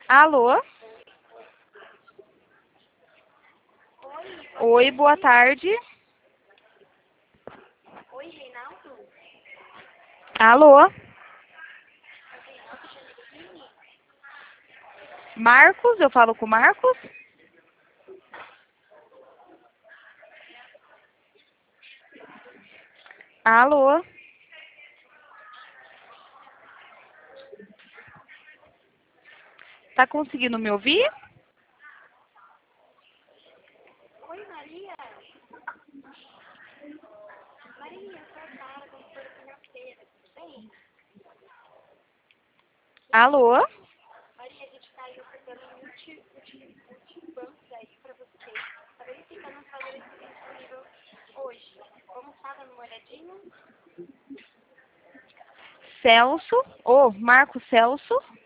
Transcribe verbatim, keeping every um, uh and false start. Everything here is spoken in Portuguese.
Alô? Oi, boa tarde. Oi, Reinaldo? Alô? Marcos, eu falo com o Marcos? Alô? Tá conseguindo me ouvir? Oi, Maria? Maria, eu sou a Sara, consultora financeira, tudo bem? Alô? Maria, a gente está aí ofertando multi, multi, multibancos aí para você. Tá verificando os valores que tem disponível hoje. Vamos estar dando uma olhadinha? Celso? Ô, Marcos Celso?